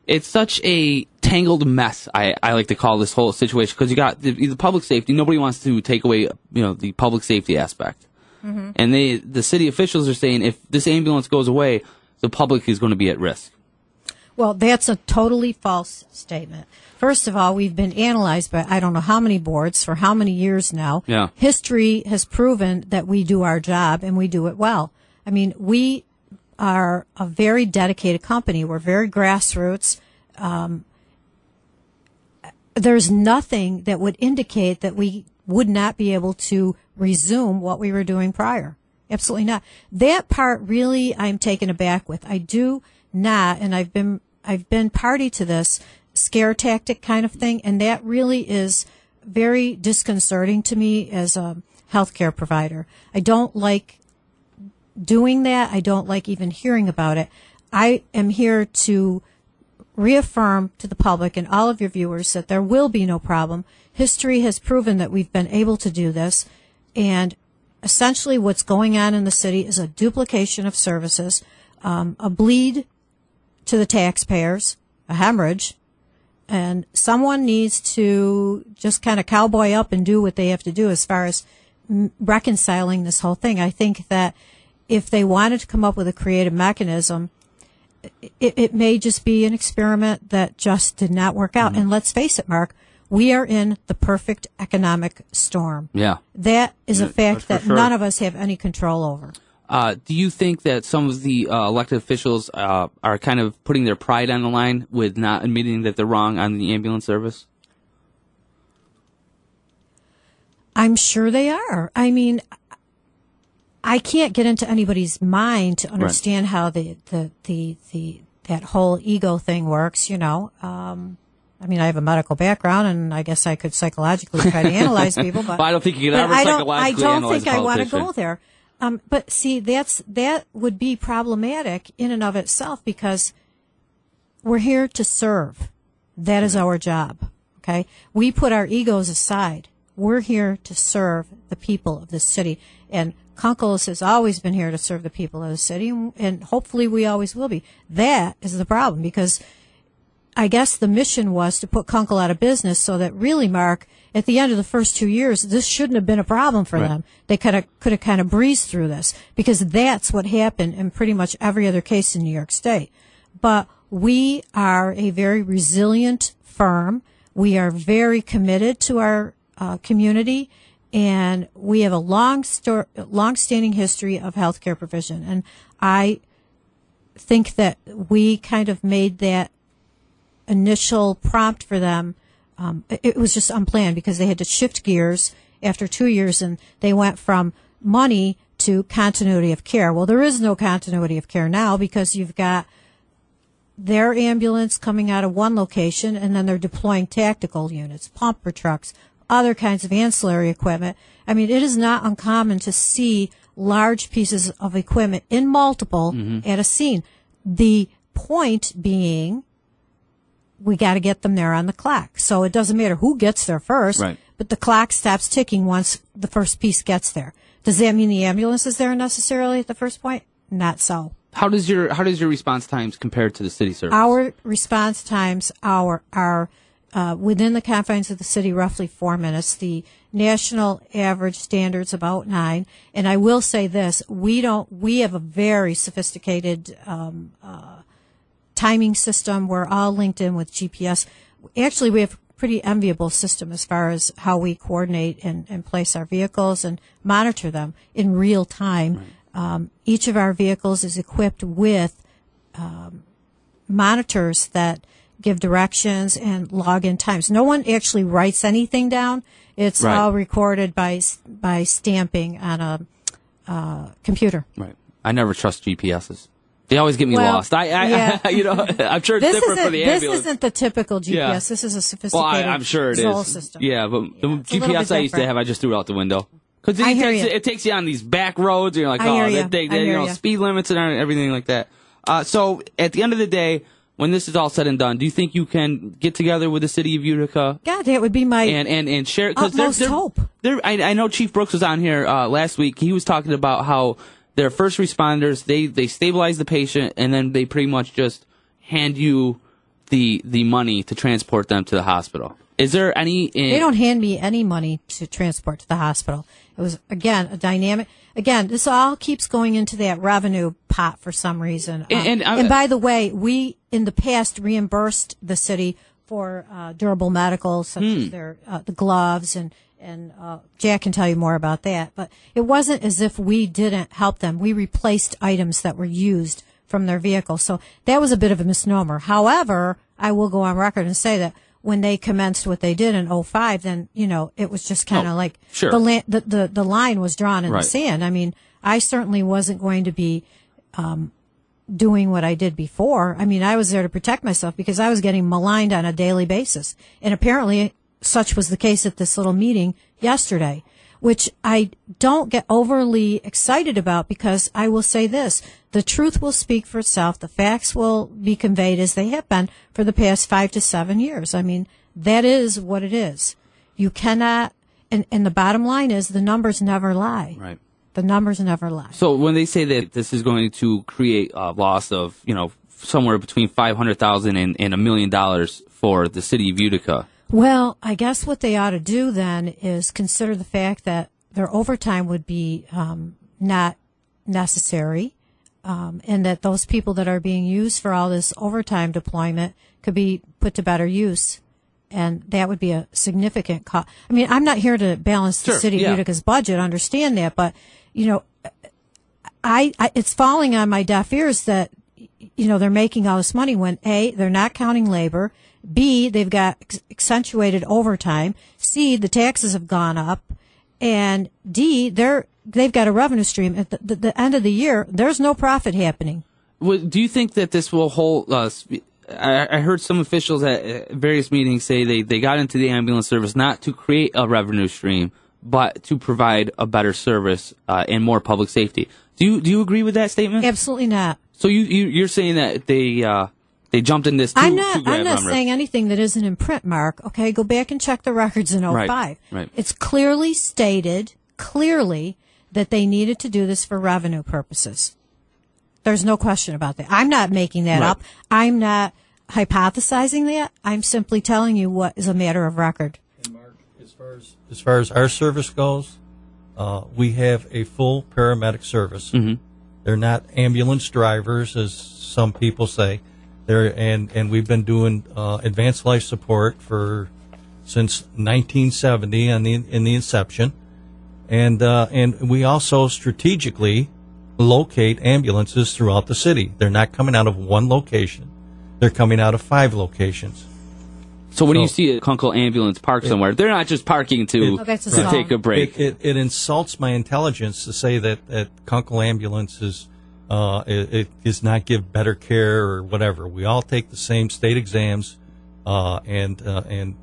it's such a tangled mess. I like to call this whole situation, because you got the public safety. Nobody wants to take away, the public safety aspect. Mm-hmm. And the city officials are saying if this ambulance goes away, the public is going to be at risk. Well, that's a totally false statement. First of all, we've been analyzed by I don't know how many boards for how many years now. Yeah. History has proven that we do our job and we do it well. I mean, we are a very dedicated company. We're very grassroots. There's nothing that would indicate that we would not be able to resume what we were doing prior. Absolutely not. That part really I'm taken aback with. I do not, and I've been party to this scare tactic kind of thing, and that really is very disconcerting to me as a healthcare provider. I don't like doing that. I don't like even hearing about it. I am here to reaffirm to the public and all of your viewers that there will be no problem. History has proven that we've been able to do this, and essentially what's going on in the city is a duplication of services, a bleed to the taxpayers, a hemorrhage, and someone needs to just kind of cowboy up and do what they have to do as far as reconciling this whole thing. I think that if they wanted to come up with a creative mechanism, it may just be an experiment that just did not work out. Mm-hmm. And let's face it, Mark, we are in the perfect economic storm. Yeah. That is a fact that sure. none of us have any control over. Do you think that some of the elected officials are kind of putting their pride on the line with not admitting that they're wrong on the ambulance service? I'm sure they are. I mean, I can't get into anybody's mind to understand how that whole ego thing works, I mean, I have a medical background, and I guess I could psychologically try to analyze people, but I don't think you can ever psychologically analyze a politician. I don't think I want to go there. But see, that would be problematic in and of itself, because we're here to serve. That is our job. Okay, we put our egos aside. We're here to serve the people of this city, and Kunkel's has always been here to serve the people of the city, and hopefully we always will be. That is the problem, because I guess the mission was to put Kunkel out of business, so that really, Mark, at the end of the first 2 years, this shouldn't have been a problem for them. They could have kind of breezed through this, because that's what happened in pretty much every other case in New York State. But we are a very resilient firm. We are very committed to our community, and we have a long-standing history of healthcare provision. And I think that we kind of made that initial prompt for them. It was just unplanned, because they had to shift gears after 2 years, and they went from money to continuity of care. Well, there is no continuity of care now, because you've got their ambulance coming out of one location, and then they're deploying tactical units, pumper trucks, other kinds of ancillary equipment. I mean, it is not uncommon to see large pieces of equipment in multiple at a scene. The point being, we got to get them there on the clock. So it doesn't matter who gets there first, but the clock stops ticking once the first piece gets there. Does that mean the ambulance is there necessarily at the first point? Not so. How does your response times compare to the city service? Our response times are within the confines of the city, roughly 4 minutes. The national average standard's about 9. And I will say this: we have a very sophisticated timing system. We're all linked in with GPS. Actually, we have a pretty enviable system as far as how we coordinate and place our vehicles and monitor them in real time. Each of our vehicles is equipped with monitors that give directions and log in times. No one actually writes anything down. It's all recorded by stamping on a computer. Right. I never trust GPSs. They always get me lost. I'm sure it's different for the ambulance. This isn't the typical GPS. Yeah. This is a sophisticated I'm sure it is. System. Yeah, but the GPS I used to have, I just threw out the window. Because it takes you on these back roads, and you're like, speed limits and everything like that. So at the end of the day, when this is all said and done, do you think you can get together with the city of Utica? God, that would be my and share, utmost hope. I know Chief Brooks was on here last week. He was talking about how their first responders, they stabilize the patient, and then they pretty much just hand you the money to transport them to the hospital? Is there any? They don't hand me any money to transport to the hospital. It was, again, a dynamic. Again, this all keeps going into that revenue pot for some reason. And by the way, we in the past reimbursed the city for durable medicals, such as their the gloves, and Jack can tell you more about that. But it wasn't as if we didn't help them. We replaced items that were used from their vehicles. So that was a bit of a misnomer. However, I will go on record and say that when they commenced what they did in 2005, then, it was just kind of like sure. the line was drawn in the sand. I mean, I certainly wasn't going to be doing what I did before. I mean, I was there to protect myself because I was getting maligned on a daily basis. And apparently such was the case at this little meeting yesterday, which I don't get overly excited about because I will say this, the truth will speak for itself. The facts will be conveyed as they have been for the past 5 to 7 years. I mean, that is what it is. You cannot, and the bottom line is the numbers never lie. Right. The numbers never lie. So when they say that this is going to create a loss of, somewhere between $500,000 and $1 million for the city of Utica. Well, I guess what they ought to do then is consider the fact that their overtime would be not necessary, and that those people that are being used for all this overtime deployment could be put to better use, and that would be a significant cost. I mean, I'm not here to balance the city of Utica's budget, understand that, but, it's falling on my deaf ears that, they're making all this money when A, they're not counting labor, B, they've got accentuated overtime, C, the taxes have gone up, and D, they've got a revenue stream. At the end of the year, there's no profit happening. Well, do you think that this will hold I heard some officials at various meetings say they got into the ambulance service not to create a revenue stream, but to provide a better service and more public safety. Do you agree with that statement? Absolutely not. So you're saying that they jumped in this I'm not saying anything that isn't in print, Mark. Okay, go back and check the records in 2005. Right. It's clearly stated, that they needed to do this for revenue purposes. There's no question about that. I'm not making that up. I'm not hypothesizing that. I'm simply telling you what is a matter of record. And Mark, as far as our service goes, we have a full paramedic service. Mm-hmm. They're not ambulance drivers, as some people say. And we've been doing advanced life support since 1970 in the inception, and we also strategically locate ambulances throughout the city. They're not coming out of one location; they're coming out of 5 locations. So when you see a Kunkel ambulance parked somewhere, they're not just parking to take a break. It insults my intelligence to say that Kunkel ambulance it does not give better care or whatever. We all take the same state exams, and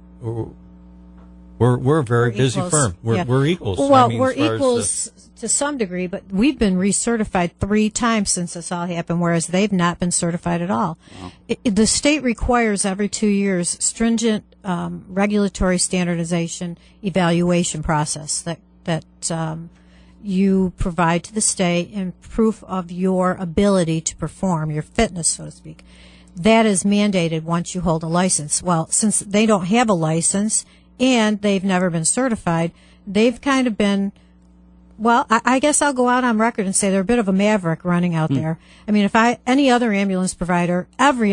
we're a very busy firm. We're equals. Well, we're equals to some degree, but we've been recertified 3 times since this all happened, whereas they've not been certified at all. Wow. The state requires every 2 years stringent regulatory standardization evaluation process that you provide to the state in proof of your ability to perform, your fitness, so to speak. That is mandated once you hold a license. Well, since they don't have a license and they've never been certified, they've kind of been, well, I guess I'll go out on record and say they're a bit of a maverick running out there. I mean, every other ambulance provider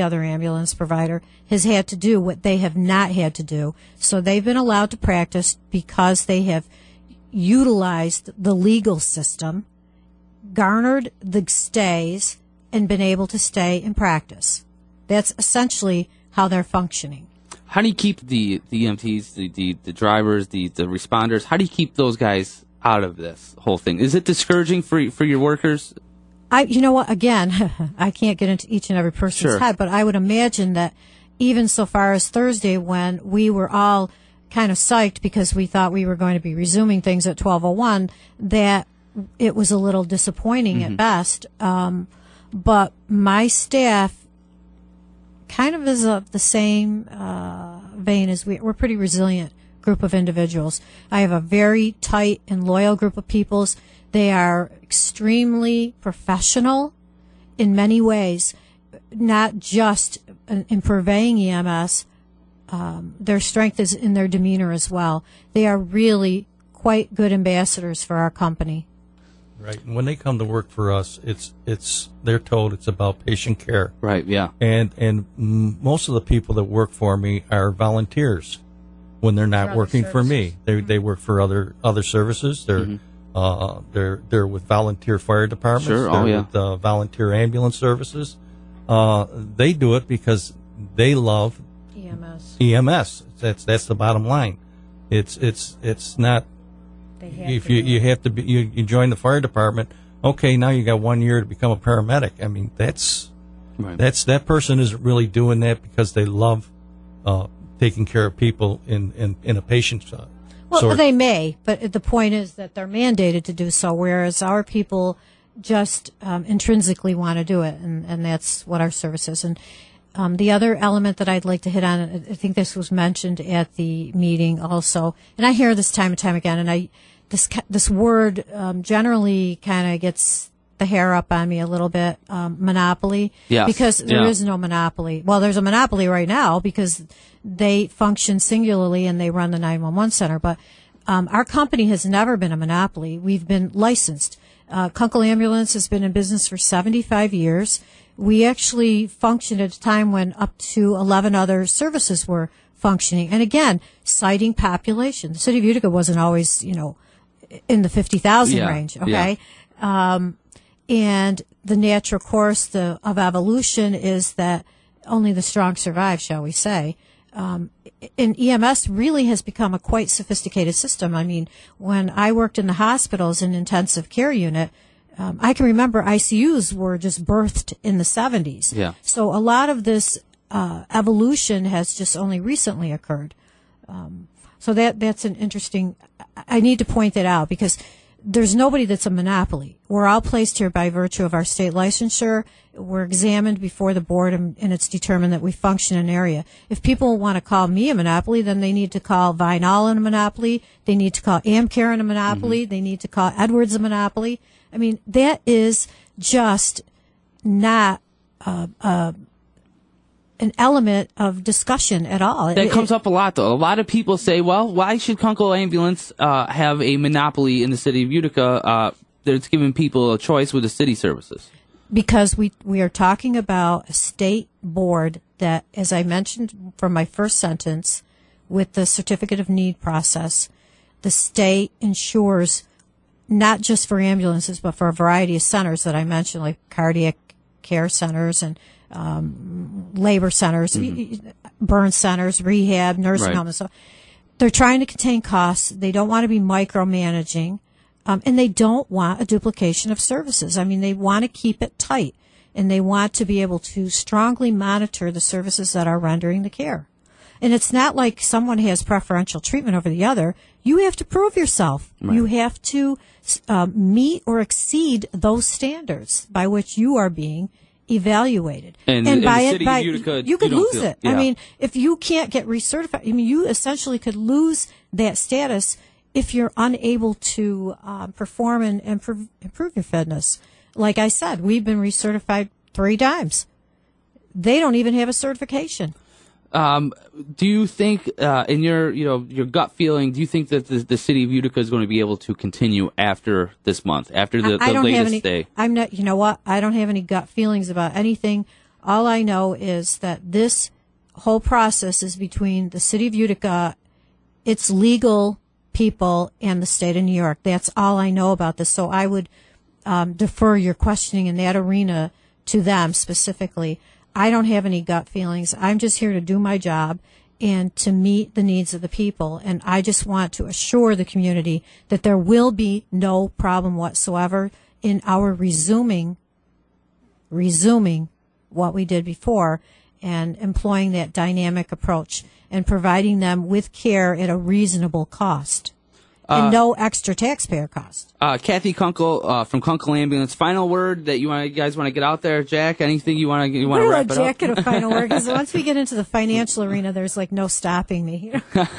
has had to do what they have not had to do. So they've been allowed to practice because they have utilized the legal system, garnered the stays, and been able to stay in practice. That's essentially how they're functioning. How do you keep the EMTs, the drivers, the responders, how do you keep those guys out of this whole thing? Is it discouraging for your workers? You know what, again, I can't get into each and every person's head, but I would imagine that even so far as Thursday, when we were all kind of psyched because we thought we were going to be resuming things at 12:01, that it was a little disappointing at best. But my staff kind of is of the same vein as we're pretty resilient group of individuals. I have a very tight and loyal group of people. They are extremely professional in many ways. not just in purveying EMS, their strength is in their demeanor as well. They are really quite good ambassadors for our company. Right. And when they come to work for us, they're told it's about patient care. Right. Yeah. And most of the people that work for me are volunteers. When they're not working for me, they work for other services. They're they're with volunteer fire departments. Sure. They're with volunteer ambulance services. They do it because they love EMS. That's the bottom line. It's not. If you have to be, you join the fire department. Okay, now you got 1 year to become a paramedic. I mean, that person isn't really doing that because they love taking care of people in a patient's. Well, they may, but the point is that they're mandated to do so, whereas our people just intrinsically want to do it, and that's what our service is. And the other element that I'd like to hit on, I think this was mentioned at the meeting also, and I hear this time and time again, and this word generally kind of gets the hair up on me a little bit, monopoly. Yes. Because there is no monopoly. Well, there's a monopoly right now because they function singularly and they run the 911 center. But our company has never been a monopoly. We've been licensed. Kunkel Ambulance has been in business for 75 years. We actually functioned at a time when up to 11 other services were functioning. And again, citing population. The city of Utica wasn't always, in the 50,000 range. Okay. Yeah. And the natural course of evolution is that only the strong survive, shall we say. And EMS really has become a quite sophisticated system. I mean, when I worked in the hospitals in intensive care unit, I can remember ICUs were just birthed in the 70s. Yeah. So a lot of this evolution has just only recently occurred. So that's an interesting. I need to point that out because there's nobody that's a monopoly. We're all placed here by virtue of our state licensure. We're examined before the board, and it's determined that we function in an area. If people want to call me a monopoly, then they need to call Vinal a monopoly. They need to call Amcare a monopoly. Mm-hmm. They need to call Edwards a monopoly. I mean, that is just not an element of discussion at all. That comes up a lot, though. A lot of people say, well, why should Kunkel Ambulance have a monopoly in the city of Utica that's giving people a choice with the city services? Because we are talking about a state board that, as I mentioned from my first sentence, with the certificate of need process, the state ensures not just for ambulances, but for a variety of centers that I mentioned, like cardiac care centers and labor centers, mm-hmm. burn centers, rehab, nursing homes. So they're trying to contain costs. They don't want to be micromanaging, and they don't want a duplication of services. I mean, they want to keep it tight, and they want to be able to strongly monitor the services that are rendering the care. And it's not like someone has preferential treatment over the other. You have to prove yourself. Right. You have to meet or exceed those standards by which you are being evaluated. And by the city of Utica, you could lose it. Yeah. I mean, if you can't get recertified, I mean, you essentially could lose that status if you're unable to perform and improve your fitness. Like I said, we've been recertified 3 times. They don't even have a certification. Do you think, in your gut feeling, do you think that the city of Utica is going to be able to continue after this month, after the latest day? I'm not. You know what? I don't have any gut feelings about anything. All I know is that this whole process is between the city of Utica, its legal people, and the state of New York. That's all I know about this. So I would defer your questioning in that arena to them specifically. I don't have any gut feelings. I'm just here to do my job and to meet the needs of the people. And I just want to assure the community that there will be no problem whatsoever in our resuming what we did before and employing that dynamic approach and providing them with care at a reasonable cost. And no extra taxpayer cost. Kathy Kunkel from Kunkel Ambulance. Final word that you guys want to get out there, Jack? Anything you want to wrap it up? Jack get a final word because once we get into the financial arena, there's like no stopping me.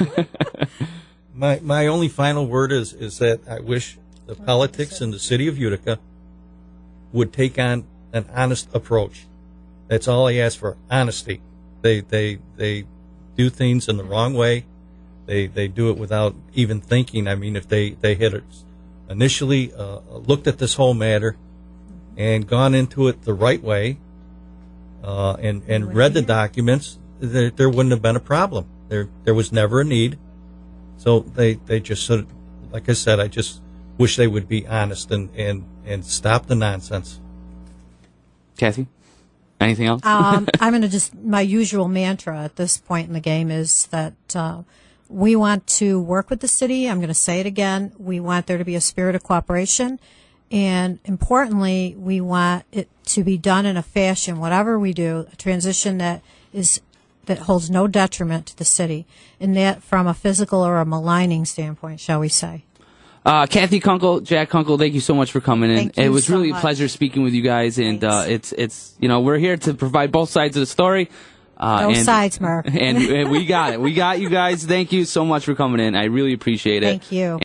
My only final word is that I wish the politics in the city of Utica would take on an honest approach That's all I ask for, honesty. They do things in the wrong way. They do it without even thinking. I mean, if they had initially looked at this whole matter and gone into it the right way and read the documents, there wouldn't have been a problem. There was never a need. So they just sort of, like I said, I just wish they would be honest and stop the nonsense. Kathy, anything else? I'm going to my usual mantra at this point in the game is that we want to work with the city. I'm going to say it again. We want there to be a spirit of cooperation. And importantly, we want it to be done in a fashion, whatever we do, a transition that holds no detriment to the city, and that from a physical or a maligning standpoint, shall we say. Kathy Kunkel, Jack Kunkel, thank you so much for coming in. Thank you it was so really much. a pleasure speaking with you guys, and it's we're here to provide both sides of the story. Both sides, Mark. And we got it. We got you guys. Thank you so much for coming in. I really appreciate it. Thank you.